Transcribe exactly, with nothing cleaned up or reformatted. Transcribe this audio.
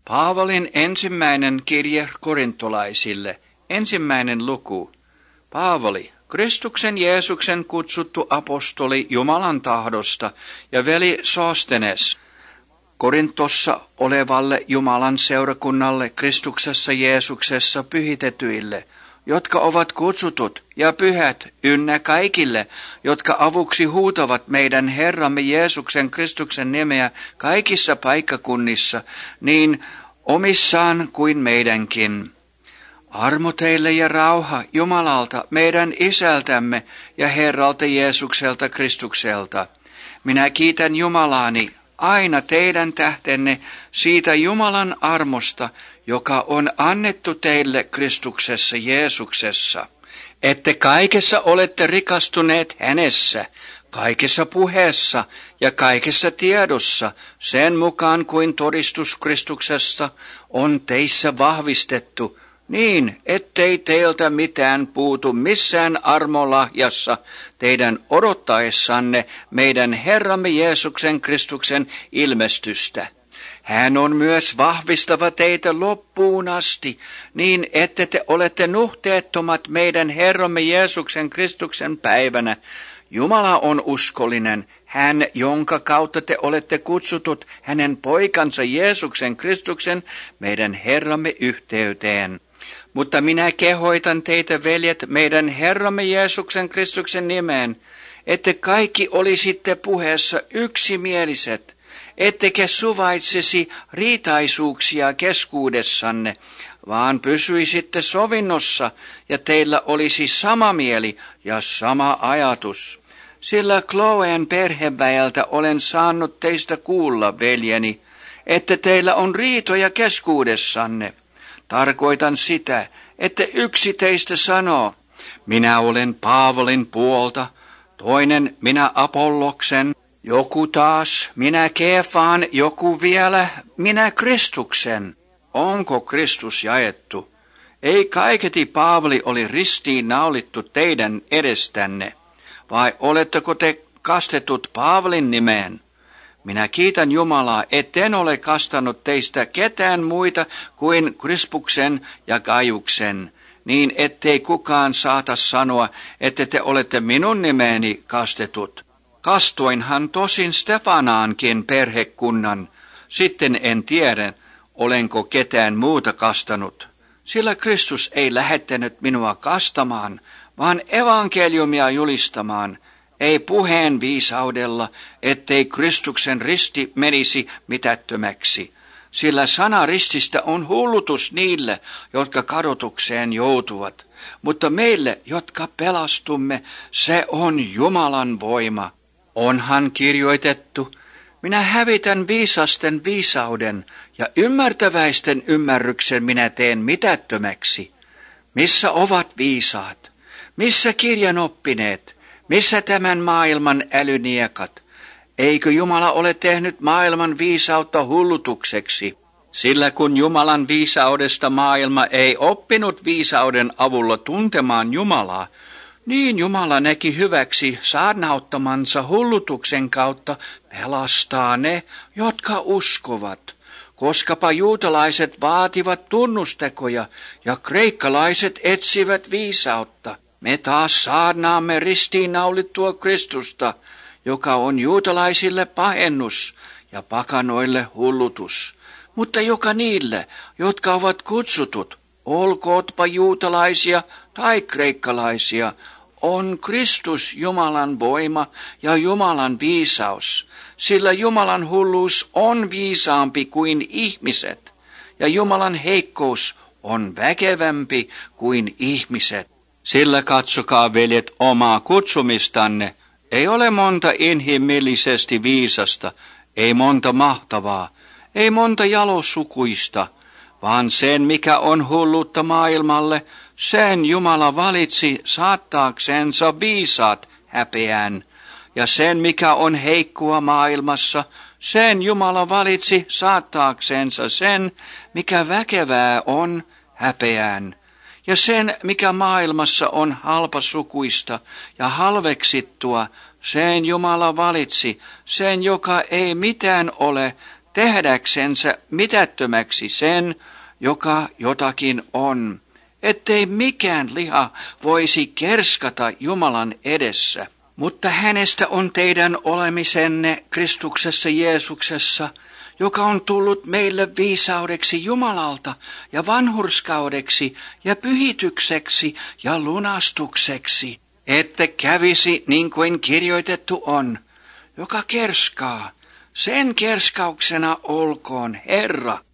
Paavalin ensimmäinen kirje korintolaisille, ensimmäinen luku. Paavali, Kristuksen Jeesuksen kutsuttu apostoli Jumalan tahdosta ja veli Soostenes, Korintossa olevalle Jumalan seurakunnalle Kristuksessa Jeesuksessa pyhitetyille, jotka ovat kutsutut ja pyhät ynnä kaikille, jotka avuksi huutavat meidän Herramme Jeesuksen Kristuksen nimeä kaikissa paikkakunnissa, niin omissaan kuin meidänkin. Armo teille ja rauha Jumalalta, meidän Isältämme ja Herralta Jeesukselta Kristukselta. Minä kiitän Jumalaani aina teidän tähtenne siitä Jumalan armosta, joka on annettu teille Kristuksessa Jeesuksessa, että kaikessa olette rikastuneet hänessä, kaikessa puheessa ja kaikessa tiedossa, sen mukaan kuin todistus Kristuksessa on teissä vahvistettu, niin ettei teiltä mitään puutu missään armolahjassa teidän odottaessanne meidän Herramme Jeesuksen Kristuksen ilmestystä. Hän on myös vahvistava teitä loppuun asti, niin että te olette nuhteettomat meidän Herramme Jeesuksen Kristuksen päivänä. Jumala on uskollinen, hän, jonka kautta te olette kutsutut hänen poikansa Jeesuksen Kristuksen meidän Herramme yhteyteen. Mutta minä kehoitan teitä, veljet, meidän Herramme Jeesuksen Kristuksen nimeen, että kaikki olisitte puheessa yksimieliset, ettekä suvaitsisi riitaisuuksia keskuudessanne, vaan pysyisitte sovinnossa ja teillä olisi sama mieli ja sama ajatus. Sillä Chloen perheväeltä olen saanut teistä kuulla, veljeni, että teillä on riitoja keskuudessanne. Tarkoitan sitä, että yksi teistä sanoo, minä olen Paavalin puolta, toinen minä Apolloksen, joku taas minä Keefaan, joku vielä minä Kristuksen. Onko Kristus jaettu? Ei kaiketi Paavali oli ristiin naulittu teidän edestänne, vai oletteko te kastetut Paavalin nimeen? Minä kiitän Jumalaa, etten ole kastanut teistä ketään muita kuin Krispuksen ja Gaiuksen, niin ettei kukaan saata sanoa, että te olette minun nimeeni kastetut. Kastoinhan tosin Stefanaankin perhekunnan, sitten en tiedä, olenko ketään muuta kastanut. Sillä Kristus ei lähettänyt minua kastamaan, vaan evankeliumia julistamaan, ei puheen viisaudella, ettei Kristuksen risti menisi mitättömäksi. Sillä sana rististä on hullutus niille, jotka kadotukseen joutuvat. Mutta meille, jotka pelastumme, se on Jumalan voima. Onhan kirjoitettu, minä hävitän viisasten viisauden ja ymmärtäväisten ymmärryksen minä teen mitättömäksi. Missä ovat viisaat? Missä kirjanoppineet? Missä tämän maailman älyniekat? Eikö Jumala ole tehnyt maailman viisautta hullutukseksi? Sillä kun Jumalan viisaudesta maailma ei oppinut viisauden avulla tuntemaan Jumalaa, niin Jumala näki hyväksi saarnauttamansa hullutuksen kautta pelastaa ne, jotka uskovat. Koskapa juutalaiset vaativat tunnustekoja ja kreikkalaiset etsivät viisautta. Me taas saarnaamme ristiinnaulittua Kristusta, joka on juutalaisille pahennus ja pakanoille hullutus, mutta joka niille, jotka ovat kutsutut, olkootpa juutalaisia tai kreikkalaisia, on Kristus Jumalan voima ja Jumalan viisaus, sillä Jumalan hulluus on viisaampi kuin ihmiset, ja Jumalan heikkous on väkevämpi kuin ihmiset. Sillä katsokaa, veljet, omaa kutsumistanne. Ei ole monta inhimillisesti viisasta, ei monta mahtavaa, ei monta jalosukuista, vaan sen, mikä on hullutta maailmalle, sen Jumala valitsi saattaaksensa viisaat häpeään. Ja sen, mikä on heikkoa maailmassa, sen Jumala valitsi saattaaksensa sen, mikä väkevää on häpeään. Ja sen, mikä maailmassa on halpasukuista ja halveksittua, sen Jumala valitsi, sen, joka ei mitään ole, tehdäksensä mitättömäksi sen, joka jotakin on, ettei mikään liha voisi kerskata Jumalan edessä. Mutta hänestä on teidän olemisenne Kristuksessa Jeesuksessa, joka on tullut meille viisaudeksi Jumalalta ja vanhurskaudeksi ja pyhitykseksi ja lunastukseksi, että kävisi niin kuin kirjoitettu on, joka kerskaa, sen kerskauksena olkoon Herra.